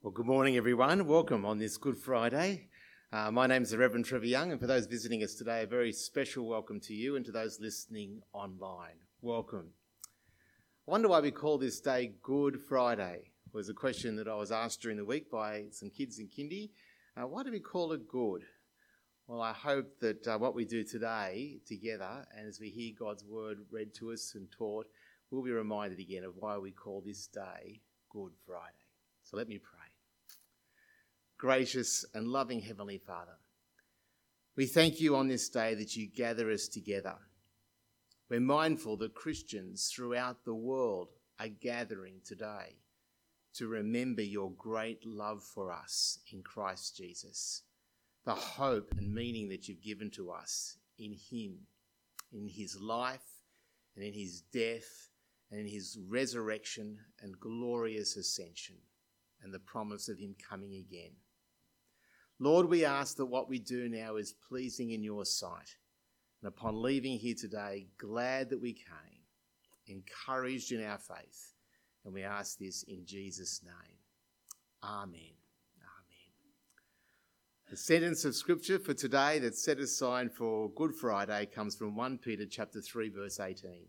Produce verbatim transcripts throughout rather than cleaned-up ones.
Well, good morning, everyone. Welcome on this Good Friday. Uh, my name is the Reverend Trevor Young, and for those visiting us today, a very special welcome to you and to those listening online. Welcome. I wonder why we call this day Good Friday. It was a question that I was asked during the week by some kids in kindy. Uh, why do we call it good? Well, I hope that uh, what we do today together, and as we hear God's word read to us and taught, we'll be reminded again of why we call this day Good Friday. So let me pray. Gracious and loving Heavenly Father, we thank you on this day that you gather us together. We're mindful that Christians throughout the world are gathering today to remember your great love for us in Christ Jesus, the hope and meaning that you've given to us in him, in his life and in his death and in his resurrection and glorious ascension and the promise of him coming again. Lord, we ask that what we do now is pleasing in your sight. And upon leaving here today, glad that we came, encouraged in our faith. And we ask this in Jesus' name. Amen. Amen. The sentence of scripture for today that's set aside for Good Friday comes from First Peter chapter three, verse eighteen.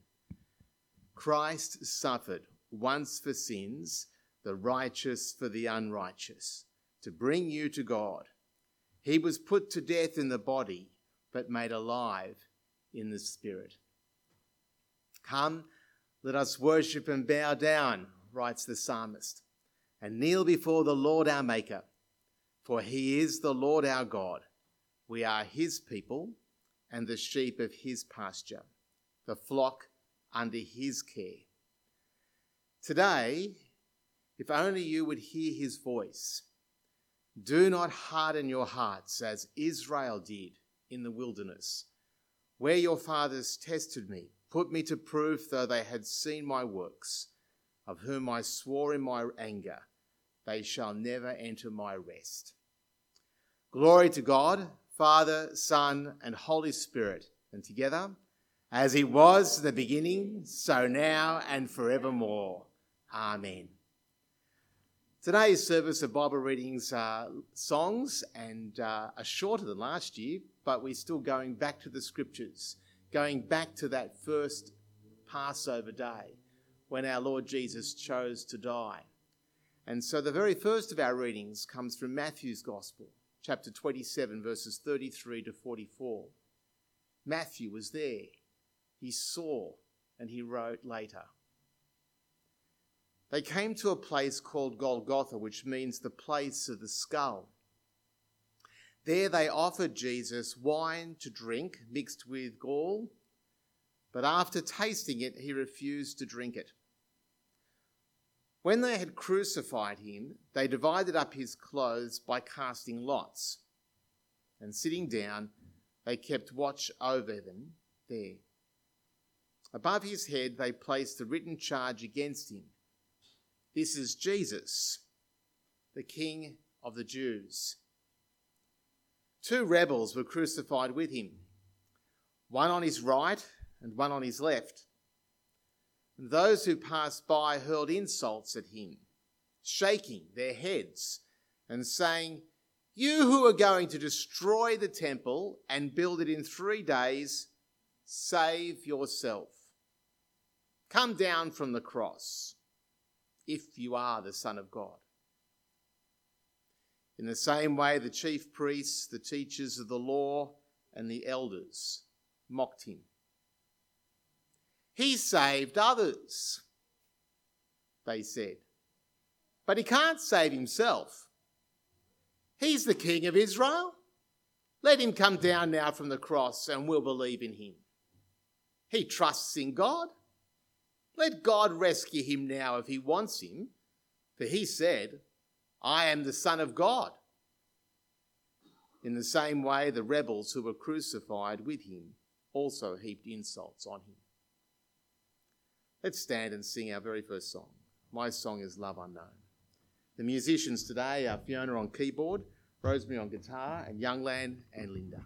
Christ suffered once for sins, the righteous for the unrighteous, to bring you to God. He was put to death in the body, but made alive in the spirit. Come, let us worship and bow down, writes the psalmist, and kneel before the Lord our Maker. For he is the Lord our God. We are his people and the sheep of his pasture, the flock under his care. Today, if only you would hear his voice. Do not harden your hearts as Israel did in the wilderness, where your fathers tested me, put me to proof though they had seen my works, of whom I swore in my anger, they shall never enter my rest. Glory to God, Father, Son, and Holy Spirit, and together, as it was in the beginning, so now and forevermore. Amen. Today's service of Bible readings are songs and uh, are shorter than last year, but we're still going back to the scriptures, going back to that first Passover day when our Lord Jesus chose to die. And so the very first of our readings comes from Matthew's Gospel, chapter twenty-seven, verses thirty-three to forty-four. Matthew was there. He saw and he wrote later. They came to a place called Golgotha, which means the place of the skull. There they offered Jesus wine to drink mixed with gall, but after tasting it, he refused to drink it. When they had crucified him, they divided up his clothes by casting lots, and sitting down, they kept watch over them there. Above his head, they placed the written charge against him. This is Jesus, the King of the Jews. Two rebels were crucified with him, one on his right and one on his left. And those who passed by hurled insults at him, shaking their heads and saying, "You who are going to destroy the temple and build it in three days, save yourself. Come down from the cross, if you are the Son of God." In the same way, the chief priests, the teachers of the law, and the elders mocked him. "He saved others," they said, "but he can't save himself. He's the King of Israel. Let him come down now from the cross and we'll believe in him. He trusts in God. Let God rescue him now if he wants him, for he said, 'I am the Son of God.'" In the same way, the rebels who were crucified with him also heaped insults on him. Let's stand and sing our very first song. My song is Love Unknown. The musicians today are Fiona on keyboard, Rosemary on guitar, and Youngland and Linda.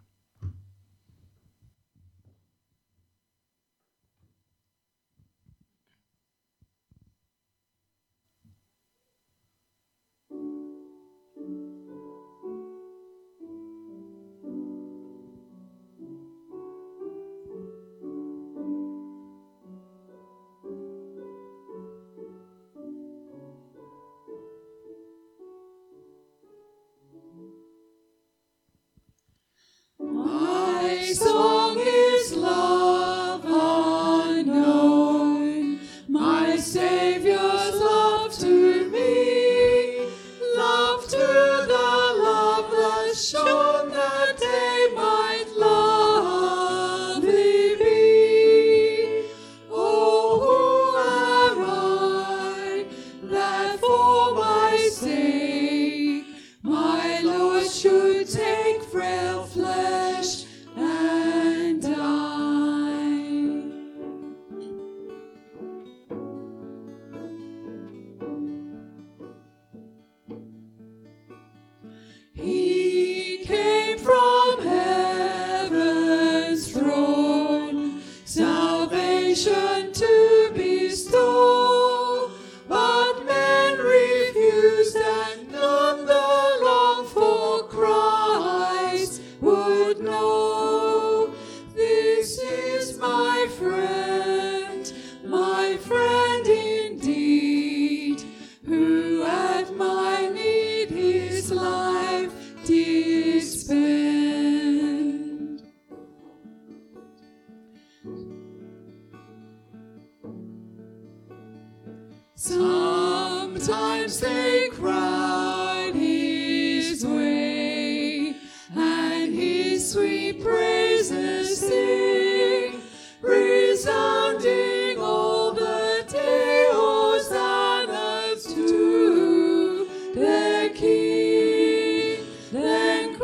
times they crowd his way, and his sweet praises sing, resounding all the day, hosannas to their King. Then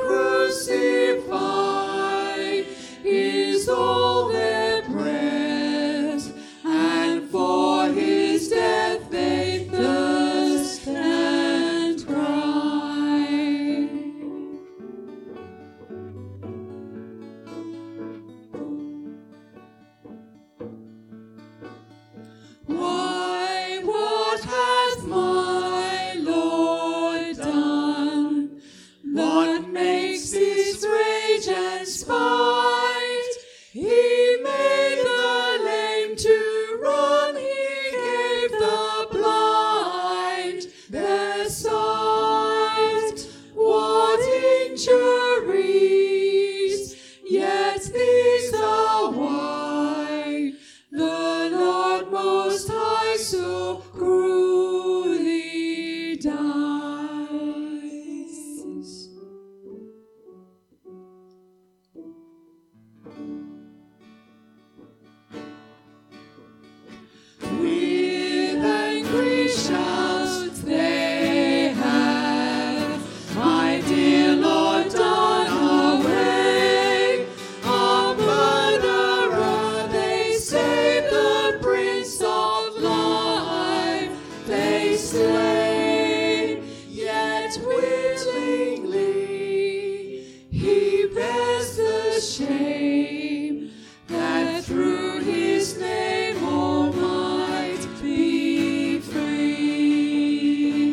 crucified is all their breath, and for his death they thirst and cry. Why, what hath my Lord done? What makes this rage and spite? He made the lame to run, he gave the blind their sight. What injuries, yet these are why the Lord Most High so cruelly dies. With angry shouts they have my dear Lord done away. A murderer they save, the Prince of Life they slay. Yet willingly he bears the shame, that through his name all might be free.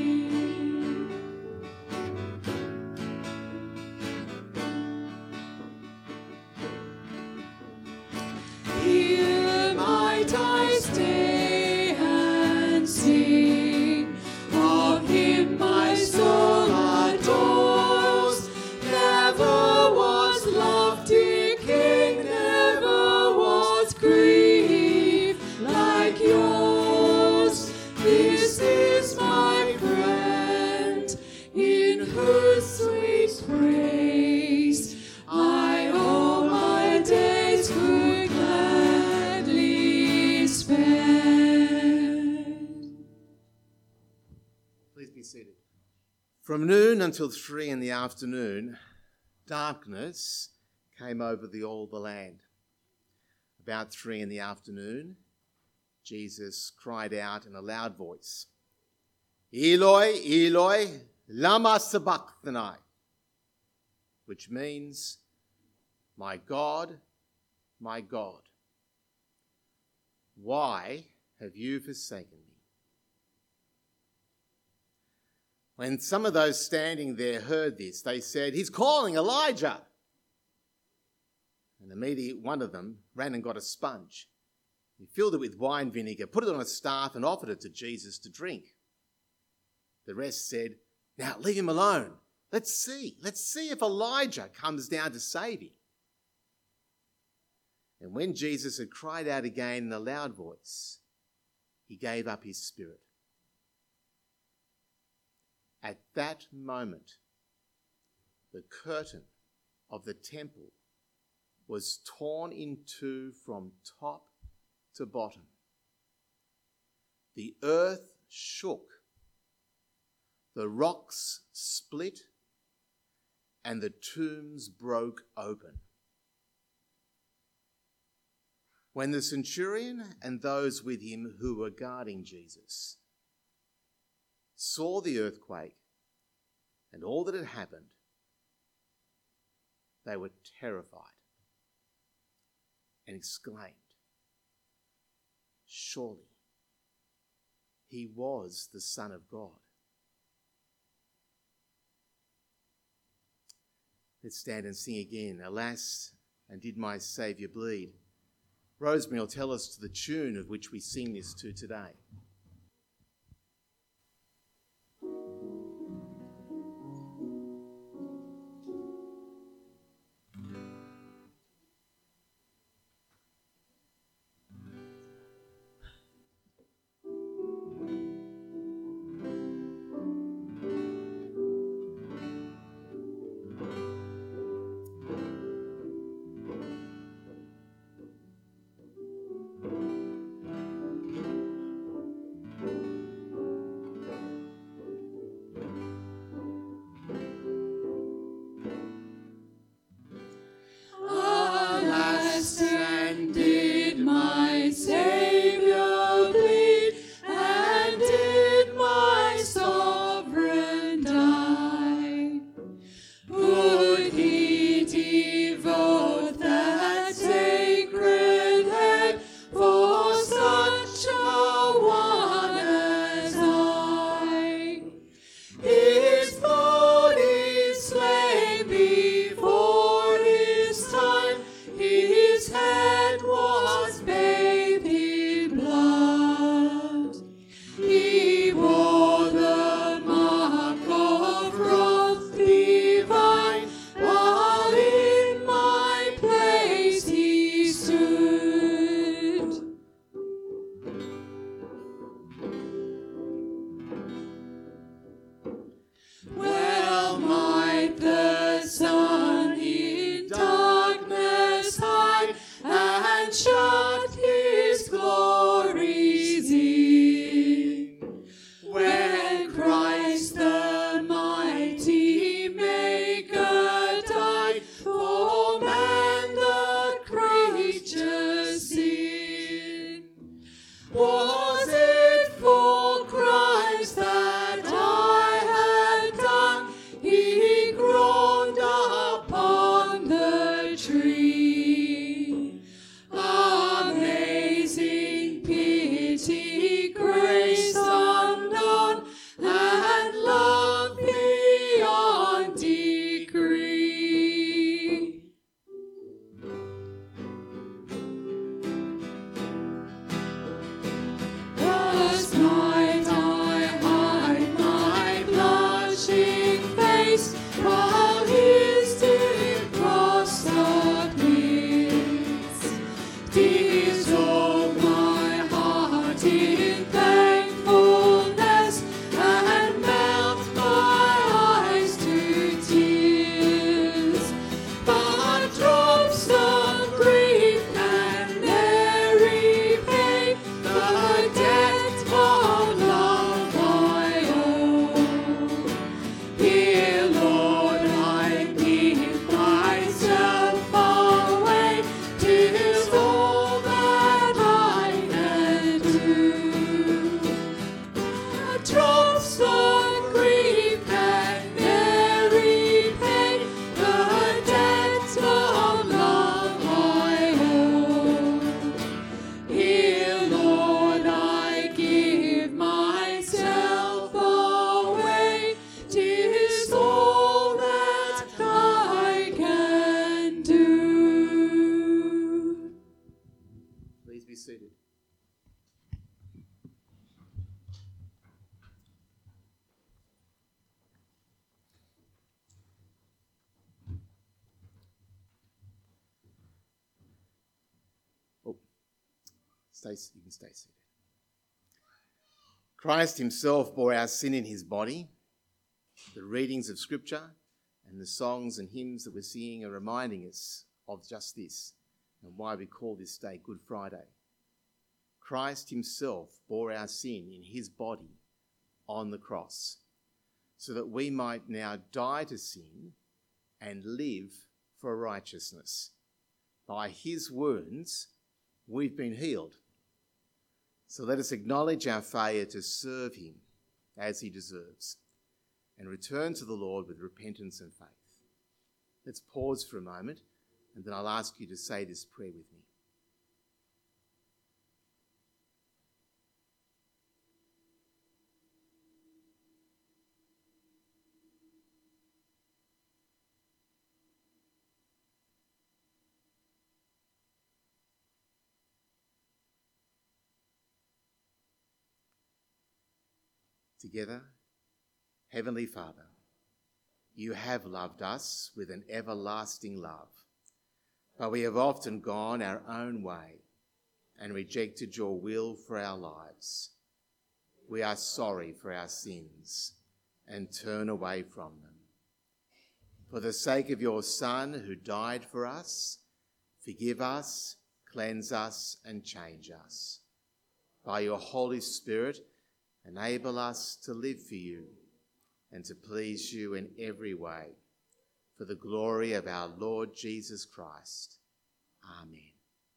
Here might I stay and sing of him my soul adores. Never was love, dear King, never was grief like yours. This is my friend, in whose sweet praise I all my days could gladly spend. Please be seated. From noon until three in the afternoon, darkness came over the, all the land. About three in the afternoon, Jesus cried out in a loud voice, Eloi, Eloi, lama sabachthani, which means, my God, my God, why have you forsaken me? When some of those standing there heard this, they said, he's calling Elijah. And immediately one of them ran and got a sponge. He filled it with wine vinegar, put it on a staff and offered it to Jesus to drink. The rest said, now leave him alone. Let's see. Let's see if Elijah comes down to save him. And when Jesus had cried out again in a loud voice, he gave up his spirit. At that moment, the curtain of the temple was torn in two from top to bottom. The earth shook, the rocks split, and the tombs broke open. When the centurion and those with him who were guarding Jesus saw the earthquake and all that had happened, they were terrified and exclaimed, surely he was the Son of God. Let's stand and sing again. Alas, and did my Saviour bleed? Rosemary will tell us to the tune of which we sing this to today. while he still crossed the clears. Dissolve my heart in thankfulness and melt my eyes to tears. But drops of grief can ne'er repay the debt of love I owe. Here, Lord, I give myself away. 'Tis all that I can do. The drops of grief can ne'er repay the debt of love I owe. Here, Lord, I give myself away. 'Tis all that I can do. Please be seated. Oh, stay, you can stay seated. Christ himself bore our sin in his body. The readings of Scripture and the songs and hymns that we're singing are reminding us of just this and why we call this day Good Friday. Christ himself bore our sin in his body on the cross so that we might now die to sin and live for righteousness. By his wounds, we've been healed. So let us acknowledge our failure to serve him as he deserves and return to the Lord with repentance and faith. Let's pause for a moment, and then I'll ask you to say this prayer with me. Together, Heavenly Father, you have loved us with an everlasting love, but we have often gone our own way and rejected your will for our lives. We are sorry for our sins and turn away from them. For the sake of your Son who died for us, forgive us, cleanse us and change us. By your Holy Spirit, enable us to live for you and to please you in every way, for the glory of our Lord Jesus Christ. Amen.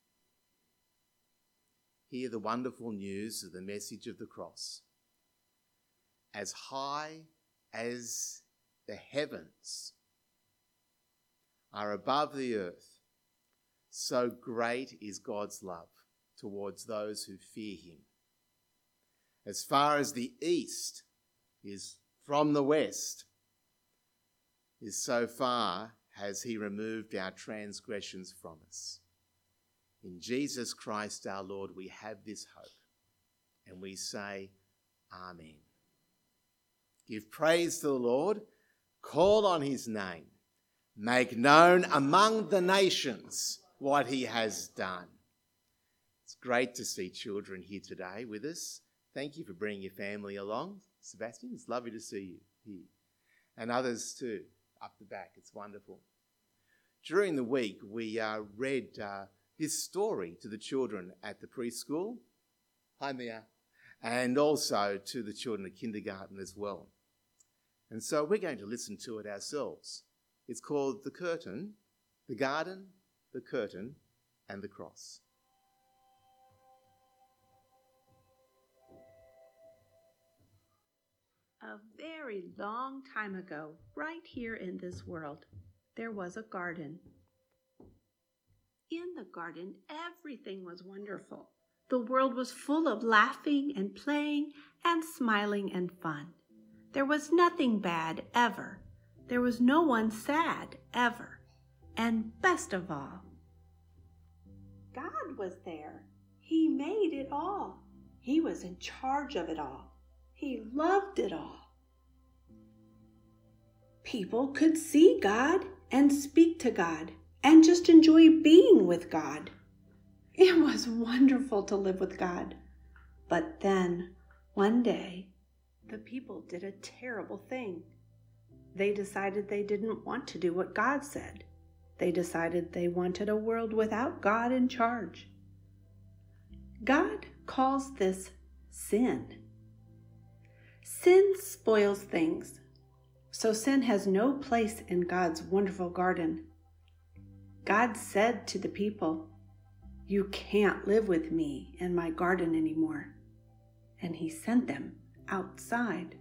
Hear the wonderful news of the message of the cross. As high as the heavens are above the earth, so great is God's love towards those who fear him. As far as the east is from the west, is so far has he removed our transgressions from us. In Jesus Christ our Lord we have this hope, and we say, Amen. Give praise to the Lord, call on his name, make known among the nations what he has done. It's great to see children here today with us. Thank you for bringing your family along. Sebastian, it's lovely to see you here. And others too, up the back. It's wonderful. During the week, we uh, read uh, this story to the children at the preschool. Hi, Mia. And also to the children at kindergarten as well. And so we're going to listen to it ourselves. It's called The Curtain, the Garden, the Curtain, and the Cross. A very long time ago, right here in this world, there was a garden. In the garden, everything was wonderful. The world was full of laughing and playing and smiling and fun. There was nothing bad ever. There was no one sad ever. And best of all, God was there. He made it all. He was in charge of it all. He loved it all. People could see God and speak to God and just enjoy being with God. It was wonderful to live with God. But then, one day, the people did a terrible thing. They decided they didn't want to do what God said. They decided they wanted a world without God in charge. God calls this sin. Sin spoils things. So sin has no place in God's wonderful garden. God said to the people, "You can't live with me in my garden anymore." And he sent them outside.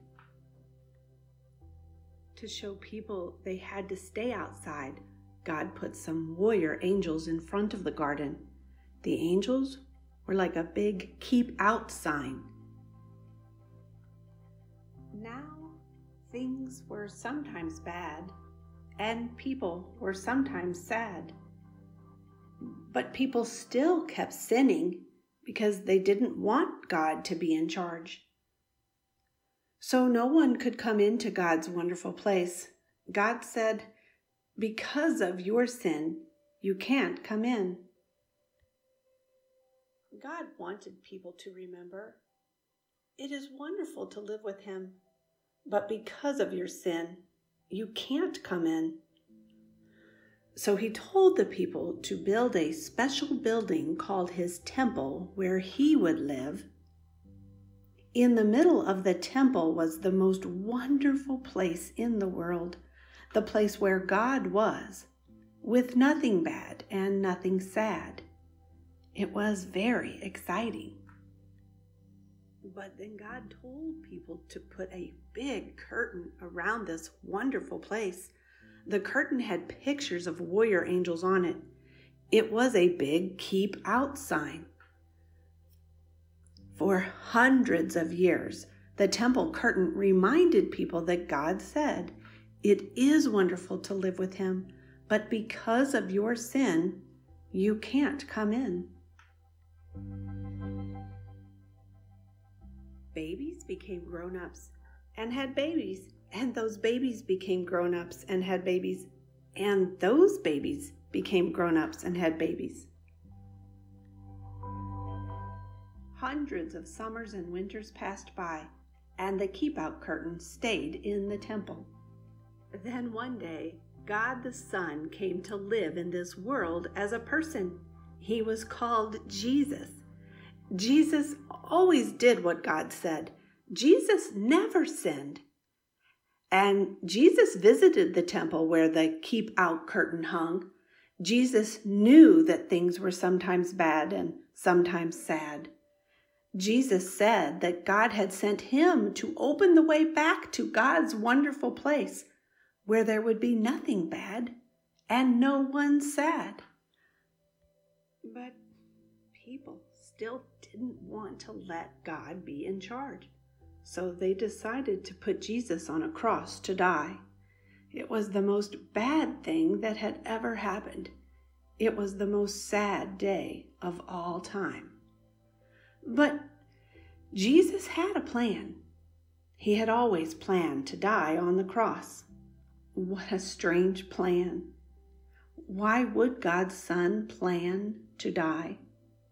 To show people they had to stay outside, God put some warrior angels in front of the garden. The angels were like a big keep out sign. Now, things were sometimes bad, and people were sometimes sad. But people still kept sinning because they didn't want God to be in charge. So no one could come into God's wonderful place. God said, "Because of your sin, you can't come in." God wanted people to remember, it is wonderful to live with him, but because of your sin, you can't come in. So he told the people to build a special building called his temple where he would live. In the middle of the temple was the most wonderful place in the world, the place where God was, with nothing bad and nothing sad. It was very exciting. But then God told people to put a big curtain around this wonderful place. The curtain had pictures of warrior angels on it. It was a big keep out sign. For hundreds of years, the temple curtain reminded people that God said, "It is wonderful to live with him, but because of your sin, you can't come in." Babies became grown-ups and had babies, and those babies became grown-ups and had babies, and those babies became grown-ups and had babies. Hundreds of summers and winters passed by, and the keep-out curtain stayed in the temple. Then one day, God the Son came to live in this world as a person. He was called Jesus. Jesus always did what God said. Jesus never sinned. And Jesus visited the temple where the keep-out curtain hung. Jesus knew that things were sometimes bad and sometimes sad. Jesus said that God had sent him to open the way back to God's wonderful place where there would be nothing bad and no one sad. But people still didn't want to let God be in charge, so they decided to put Jesus on a cross to die. It was the most bad thing that had ever happened. It was the most sad day of all time. But Jesus had a plan. He had always planned to die on the cross. What a strange plan. Why would God's Son plan to die?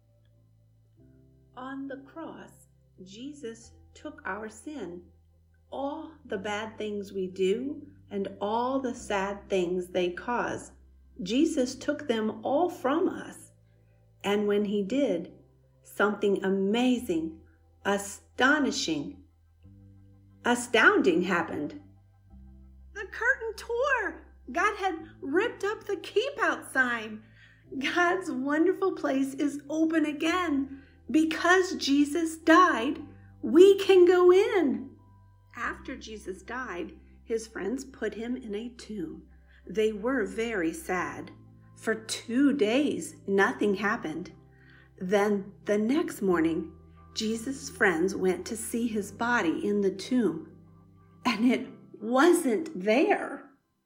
On the cross, Jesus took our sin, all the bad things we do and all the sad things they cause. Jesus took them all from us. And when he did, something amazing, astonishing, astounding happened. The curtain tore. God had ripped up the keep-out sign. God's wonderful place is open again. Because Jesus died, we can go in. After Jesus died, his friends put him in a tomb. They were very sad. For two days, nothing happened. Then the next morning, Jesus' friends went to see his body in the tomb, and it wasn't there.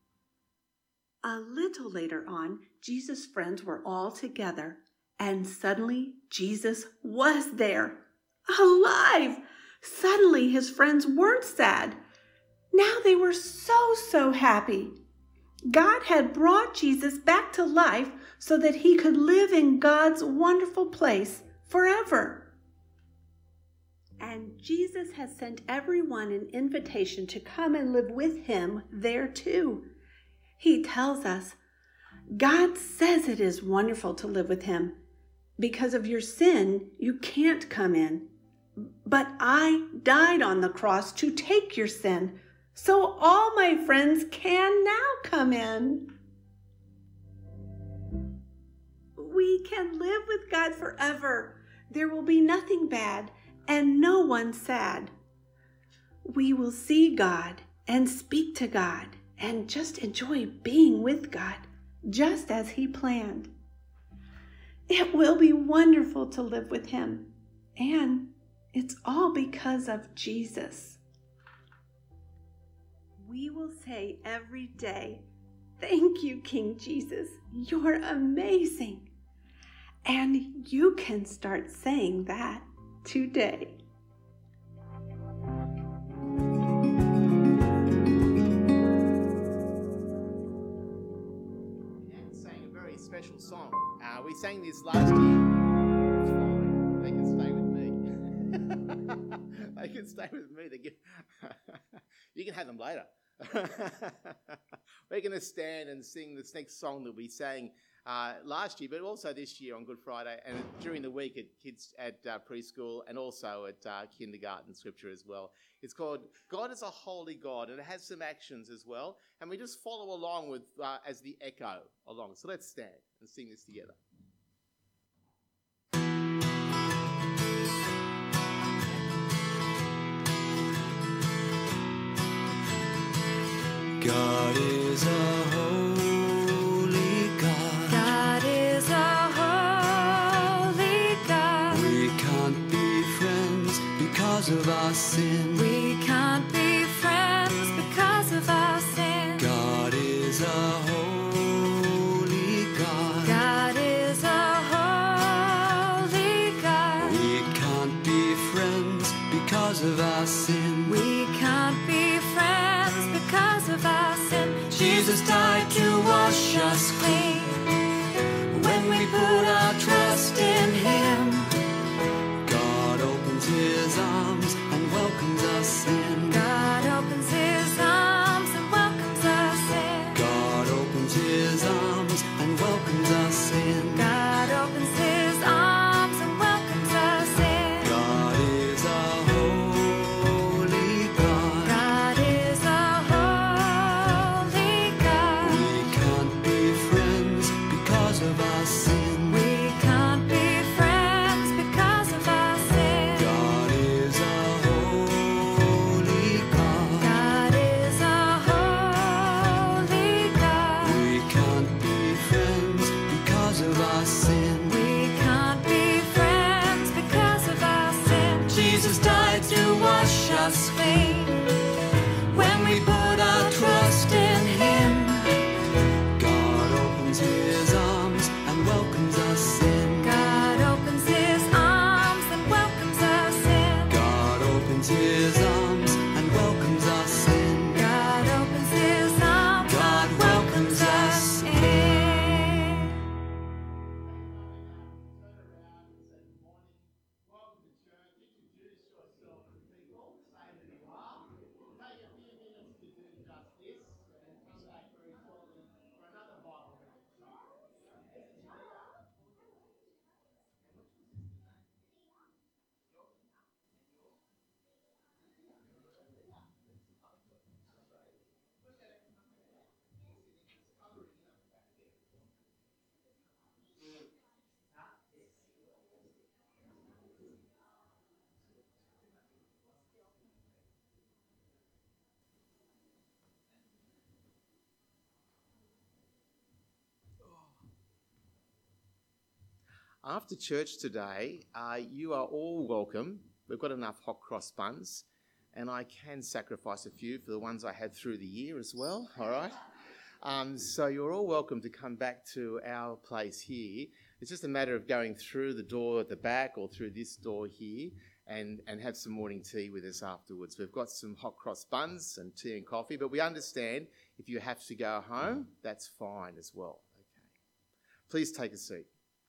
A little later on, Jesus' friends were all together, and suddenly Jesus was there, alive. Suddenly his friends weren't sad. Now they were so, so happy. God had brought Jesus back to life so that he could live in God's wonderful place forever. And Jesus has sent everyone an invitation to come and live with him there too. He tells us, God says it is wonderful to live with him. Because of your sin, you can't come in. But I died on the cross to take your sin, so all my friends can now come in. We can live with God forever. There will be nothing bad and no one sad. We will see God and speak to God and just enjoy being with God, just as he planned. It will be wonderful to live with him, and it's all because of Jesus. We will say every day, thank you, King Jesus. You're amazing. And you can start saying that today. And sang a very special song. Uh, we sang this last year. It's fine. They can stay with me. They can stay with me. They get you can have them later. We're going to stand and sing this next song that we sang uh, last year, but also this year on Good Friday and during the week at kids at uh, preschool and also at uh, kindergarten scripture as well. It's called God is a Holy God, and it has some actions as well. And we just follow along with uh, as the echo along. So let's stand and sing this together. God is a holy God. God is a holy God. We can't be friends because of our sin. We can't be friends because of our sin. God is a holy God. God is a holy God. We can't be friends because of our sin. We can't be friends because of our sin. Jesus died to wash us clean. When we put our trust in him, God opens his arms and welcomes us in. God opens his arms and welcomes us in. God opens his arms and welcomes us in. God opens his arms and welcomes us in. God is a holy God. God is a holy God. We can't be friends because of our sin. We can't be friends because of our sin. God is a holy God. God is a holy God. We can't be friends because of our sin. We can't be friends because of our sin. Jesus died to wash us clean. When we put our trust in him, God opens his arms and welcomes us in. God opens his arms and welcomes us in. God opens his arms and welcomes us in. God opens his arms God and welcomes welcomes us us in. After church today, uh, you are all welcome. We've got enough hot cross buns, and I can sacrifice a few for the ones I had through the year as well, all right? Um, so you're all welcome to come back to our place here. It's just a matter of going through the door at the back or through this door here, and, and have some morning tea with us afterwards. We've got some hot cross buns and tea and coffee, but we understand if you have to go home, that's fine as well. Okay. Please take a seat.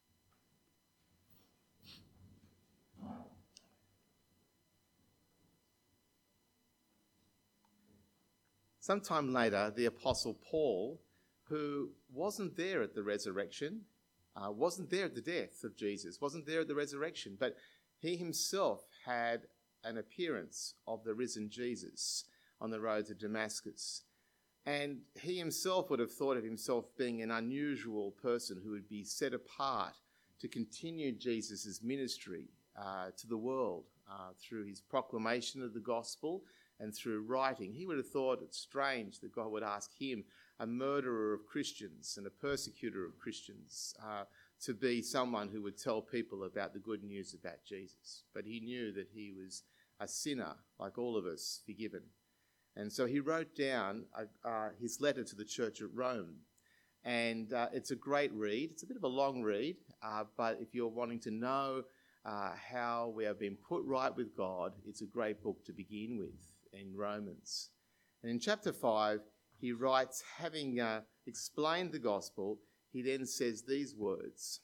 Sometime later, the Apostle Paul, who wasn't there at the resurrection, uh, wasn't there at the death of Jesus, wasn't there at the resurrection, but he himself had an appearance of the risen Jesus on the road to Damascus. And he himself would have thought of himself being an unusual person who would be set apart to continue Jesus' ministry uh, to the world uh, through his proclamation of the gospel and through writing. He would have thought it strange that God would ask him, a murderer of Christians and a persecutor of Christians, uh, to be someone who would tell people about the good news about Jesus. But he knew that he was a sinner, like all of us, forgiven. And so he wrote down uh, uh, his letter to the church at Rome. And uh, it's a great read. It's a bit of a long read, uh, but if you're wanting to know uh, how we have been put right with God, it's a great book to begin with in Romans. And in chapter five, he writes, having uh, explained the gospel, he then says these words: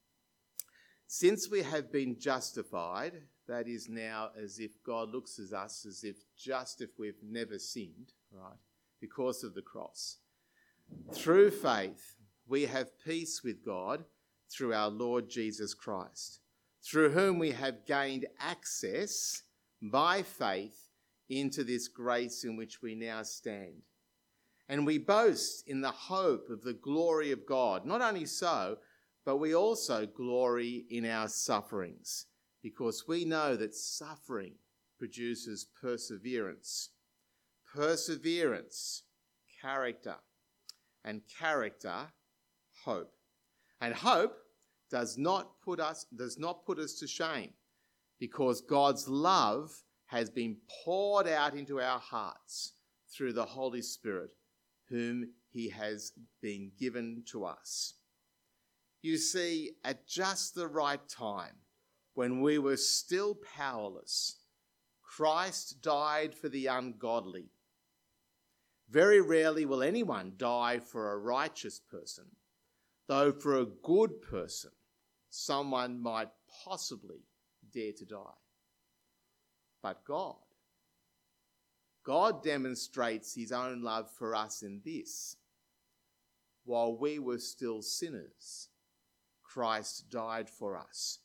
"Since we have been justified," that is now as if God looks at us as if just if we've never sinned, right, because of the cross. "Through faith, we have peace with God through our Lord Jesus Christ, through whom we have gained access by faith into this grace in which we now stand. And we boast in the hope of the glory of God. Not only so, but we also glory in our sufferings, because we know that suffering produces perseverance. Perseverance, character, and character, hope. And hope does not put us, does not put us to shame, because God's love has been poured out into our hearts through the Holy Spirit, whom he has been given to us." You see, at just the right time, when we were still powerless, Christ died for the ungodly. Very rarely will anyone die for a righteous person, though for a good person, someone might possibly dare to die. But God, God demonstrates his own love for us in this: while we were still sinners, Christ died for us.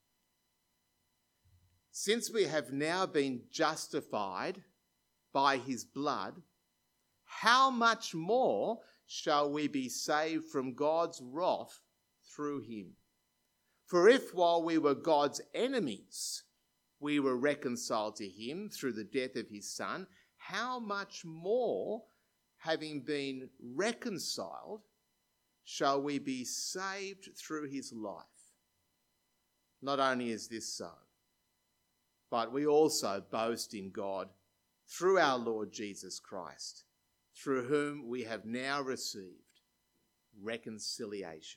Since we have now been justified by his blood, how much more shall we be saved from God's wrath through him? For if while we were God's enemies, we were reconciled to him through the death of his Son, how much more, having been reconciled, shall we be saved through his life? Not only is this so, but we also boast in God through our Lord Jesus Christ, through whom we have now received reconciliation.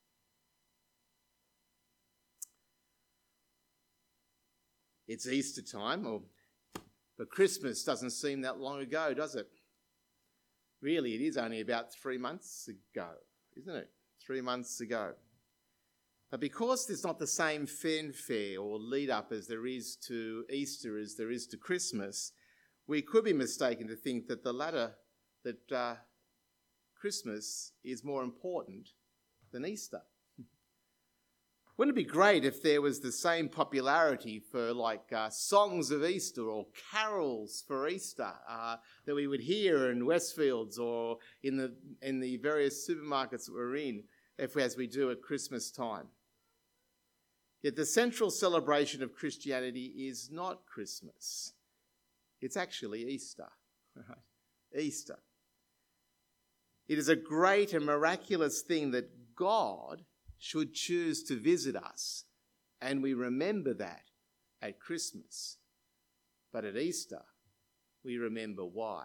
It's Easter time, or, but Christmas doesn't seem that long ago, does it? Really, it is only about three months ago, isn't it? Three months ago. But because there's not the same fanfare or lead-up as there is to Easter as there is to Christmas, we could be mistaken to think that the latter, that uh, Christmas is more important than Easter. Wouldn't it be great if there was the same popularity for like uh, songs of Easter or carols for Easter uh, that we would hear in Westfields or in the in the various supermarkets that we're in, if as we do at Christmas time? Yet the central celebration of Christianity is not Christmas. It's actually Easter. Right? Easter. It is a great and miraculous thing that God should choose to visit us, and we remember that at Christmas. But at Easter, we remember why.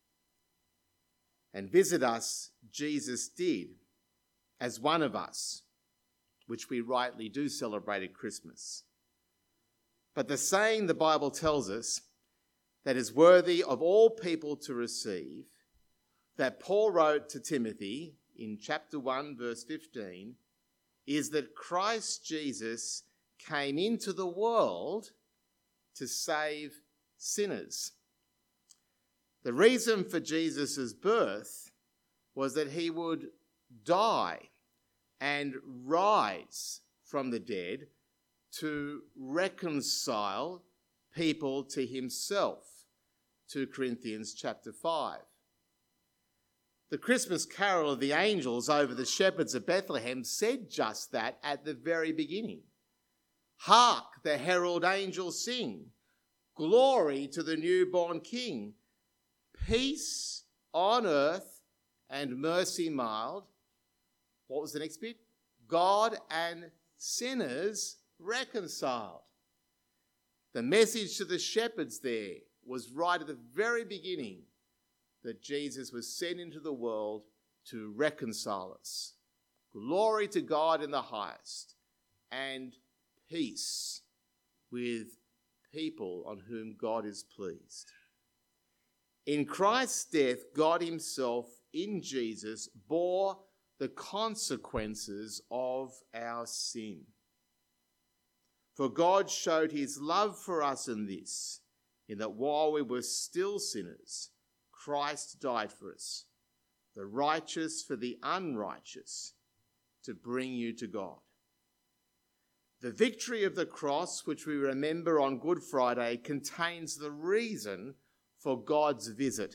And visit us, Jesus did, as one of us, which we rightly do celebrate at Christmas. But the saying the Bible tells us that is worthy of all people to receive, that Paul wrote to Timothy in chapter one, verse fifteen, is that Christ Jesus came into the world to save sinners. The reason for Jesus' birth was that he would die and rise from the dead to reconcile people to himself. Second Corinthians chapter five. The Christmas carol of the angels over the shepherds of Bethlehem said just that at the very beginning. Hark, the herald angels sing, glory to the newborn King, peace on earth and mercy mild. What was the next bit? God and sinners reconciled. The message to the shepherds there was right at the very beginning, that Jesus was sent into the world to reconcile us. Glory to God in the highest, and peace with people on whom God is pleased. In Christ's death, God himself in Jesus bore the consequences of our sin. For God showed his love for us in this, in that while we were still sinners, Christ died for us, the righteous for the unrighteous, to bring you to God. The victory of the cross, which we remember on Good Friday, contains the reason for God's visit.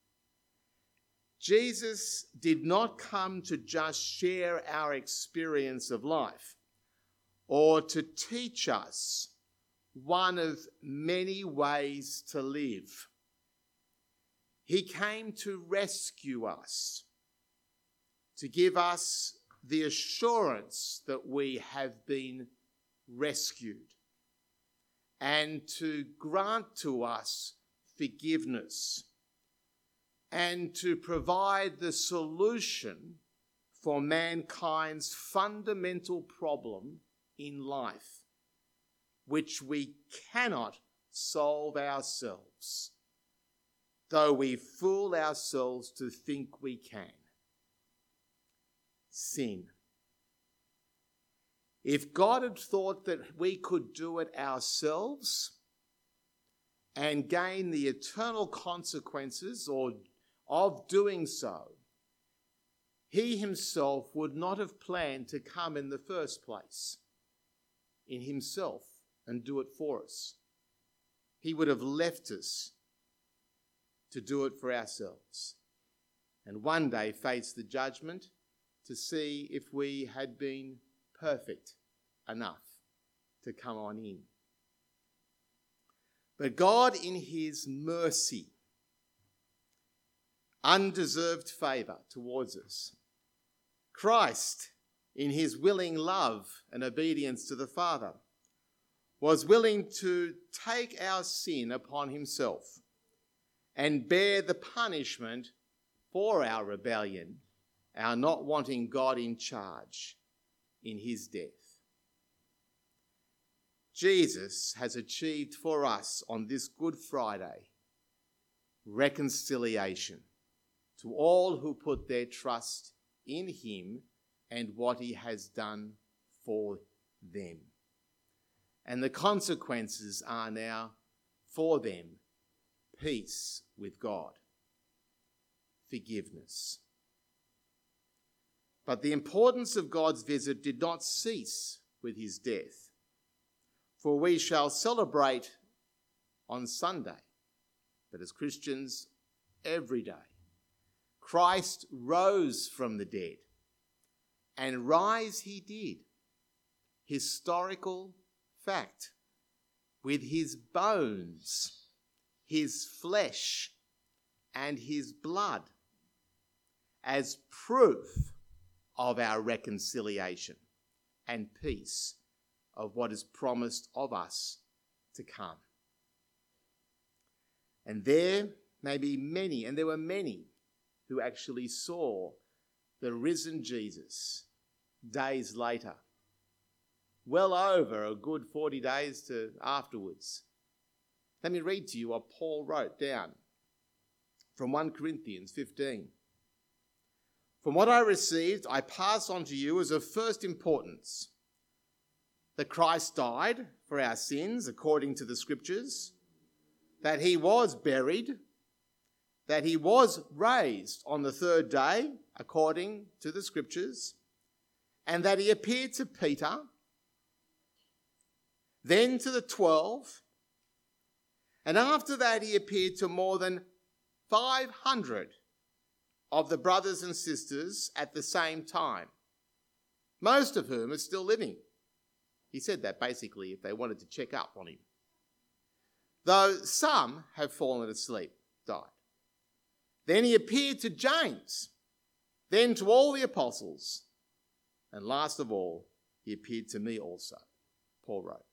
Jesus did not come to just share our experience of life or to teach us one of many ways to live. He came to rescue us, to give us the assurance that we have been rescued, and to grant to us forgiveness, and to provide the solution for mankind's fundamental problem in life, which we cannot solve ourselves, though we fool ourselves to think we can. Sin. If God had thought that we could do it ourselves and gain the eternal consequences or of doing so, he himself would not have planned to come in the first place in himself and do it for us. He would have left us to do it for ourselves, and one day face the judgment to see if we had been perfect enough to come on in. But God, in his mercy, undeserved favour towards us, Christ, in his willing love and obedience to the Father, was willing to take our sin upon himself and bear the punishment for our rebellion, our not wanting God in charge, in his death. Jesus has achieved for us on this Good Friday reconciliation to all who put their trust in him and what he has done for them. And the consequences are now for them peace with God, forgiveness. But the importance of God's visit did not cease with his death, for we shall celebrate on Sunday, but as Christians every day, Christ rose from the dead, and rise he did, historical fact, with his bones, his flesh, and his blood, as proof of our reconciliation and peace of what is promised of us to come. And there may be many, and there were many, who actually saw the risen Jesus days later. well over a good forty days to afterwards. Let me read to you what Paul wrote down from First Corinthians fifteen. From what I received, I pass on to you as of first importance, that Christ died for our sins according to the Scriptures, that he was buried, that he was raised on the third day according to the Scriptures, and that he appeared to Peter, then to the twelve, and after that he appeared to more than five hundred of the brothers and sisters at the same time, most of whom are still living. He said that basically if they wanted to check up on him. Though some have fallen asleep, died. Then he appeared to James, then to all the apostles, and last of all, he appeared to me also, Paul wrote.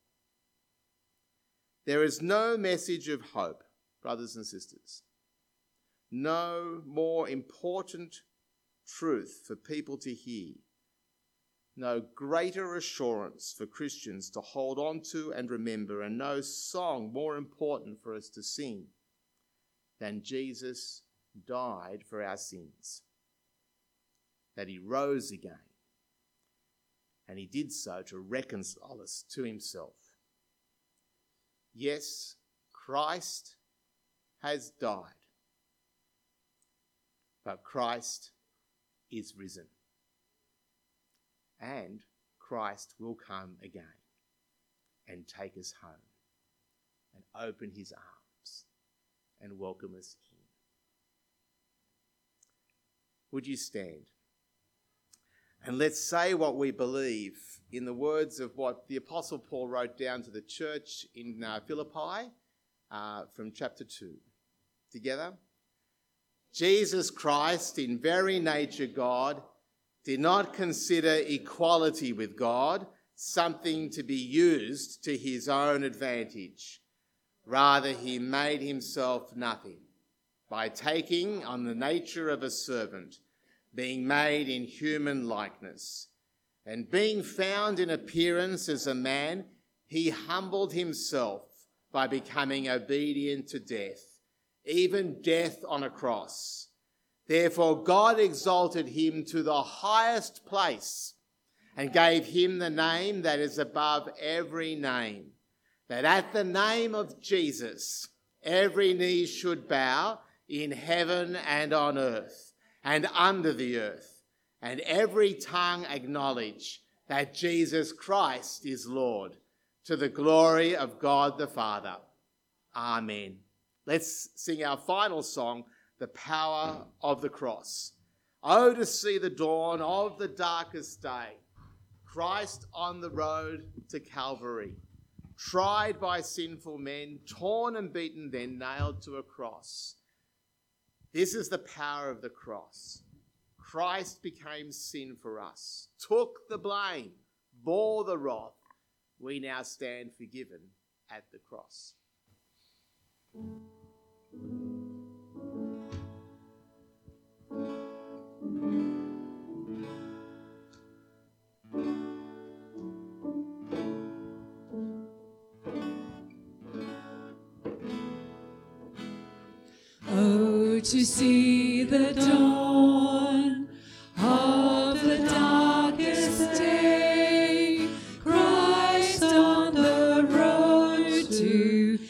There is no message of hope, brothers and sisters, no more important truth for people to hear, no greater assurance for Christians to hold on to and remember, and no song more important for us to sing than Jesus died for our sins, that he rose again, and he did so to reconcile us to himself. Yes, Christ has died, but Christ is risen. And Christ will come again and take us home and open his arms and welcome us in. Would you stand? And let's say what we believe in the words of what the Apostle Paul wrote down to the church in uh, Philippi uh, from chapter two. Together. Jesus Christ, in very nature God, did not consider equality with God something to be used to his own advantage. Rather, he made himself nothing by taking on the nature of a servant, being made in human likeness. And being found in appearance as a man, he humbled himself by becoming obedient to death, even death on a cross. Therefore God exalted him to the highest place and gave him the name that is above every name, that at the name of Jesus every knee should bow in heaven and on earth and under the earth, and every tongue acknowledge that Jesus Christ is Lord, to the glory of God the Father. Amen. Let's sing our final song, The Power of the Cross. Oh, to see the dawn of the darkest day, Christ on the road to Calvary, tried by sinful men, torn and beaten, then nailed to a cross. This is the power of the cross. Christ became sin for us, took the blame, bore the wrath. We now stand forgiven at the cross. Oh, to see the dawn of the darkest day, Christ on the road to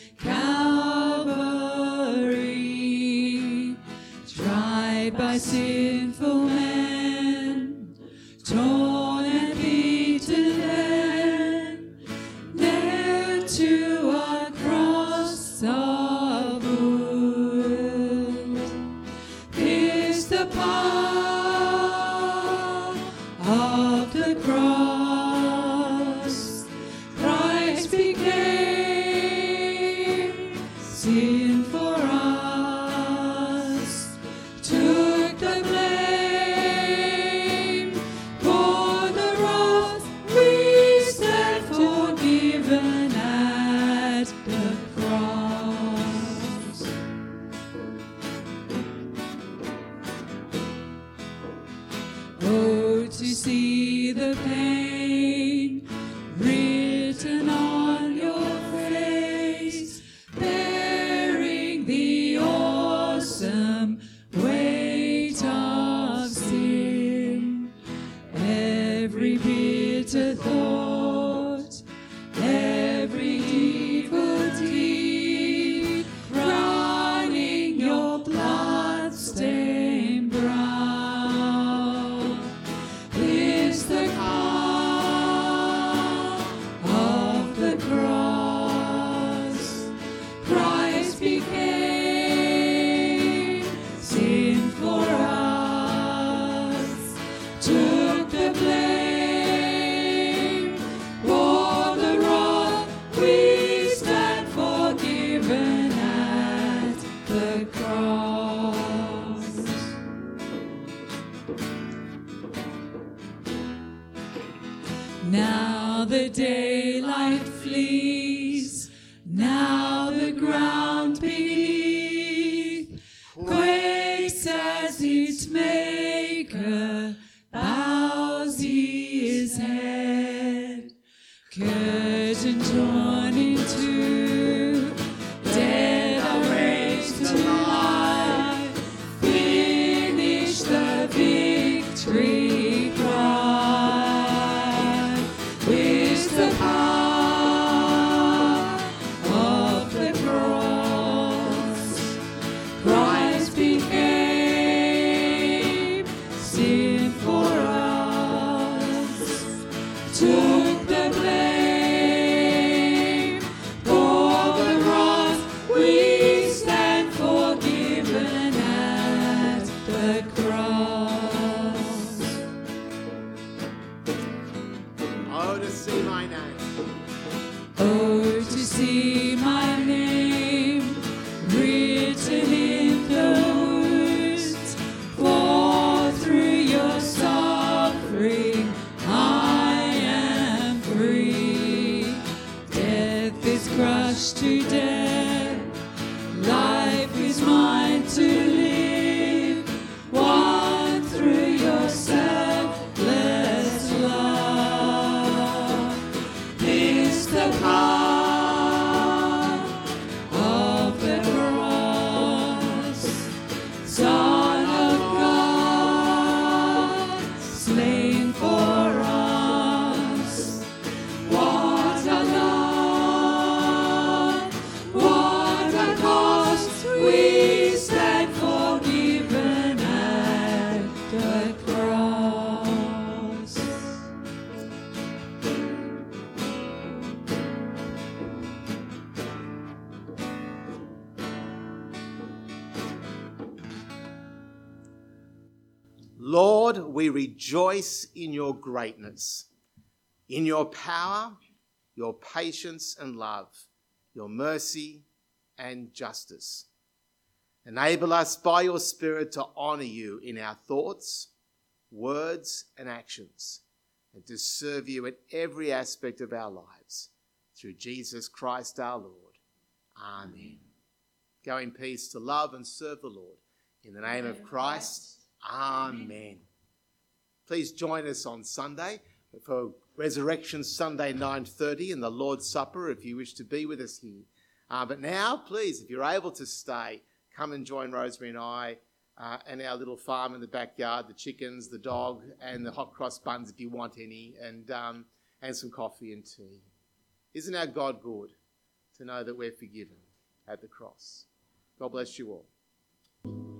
Calvary, tried by sinful men, torn and beaten, then nailed to a cross of wood. This the thought, every evil deed, crowning your blood-stained brow, is the crown of the cross. Christ became sin for us, took the blame, bore the wrath. We stand forgiven at the cross. Now the daylight flees, now the ground beneath quakes as its maker bows his head. Curtain torn in two, dead are raised to life, finish the victory cry. Is the power of the cross. Christ became sin for us, took the blame, bore the wrath. We stand forgiven at the cross. Oh, to see my name. Oh, to see my name written in the wounds, for through your suffering I am free. Death is crushed to death, life is mine to live, won through your selfless love. Is the power of the cross, Son of God, slain for us. What a love, what a cost. We stand forgiven at the cross. Lord, we rejoice in your greatness, in your power, your patience and love, your mercy and justice. Enable us by your Spirit to honour you in our thoughts, words and actions, and to serve you in every aspect of our lives. Through Jesus Christ our Lord. Amen. Go in peace to love and serve the Lord. In the name of Christ, amen. Please join us on Sunday for Resurrection Sunday nine thirty and the Lord's Supper if you wish to be with us here. Uh, but now, please, if you're able to stay, come and join Rosemary and I uh, and our little farm in the backyard, the chickens, the dog, and the hot cross buns if you want any, and um, and some coffee and tea. Isn't our God good to know that we're forgiven at the cross? God bless you all.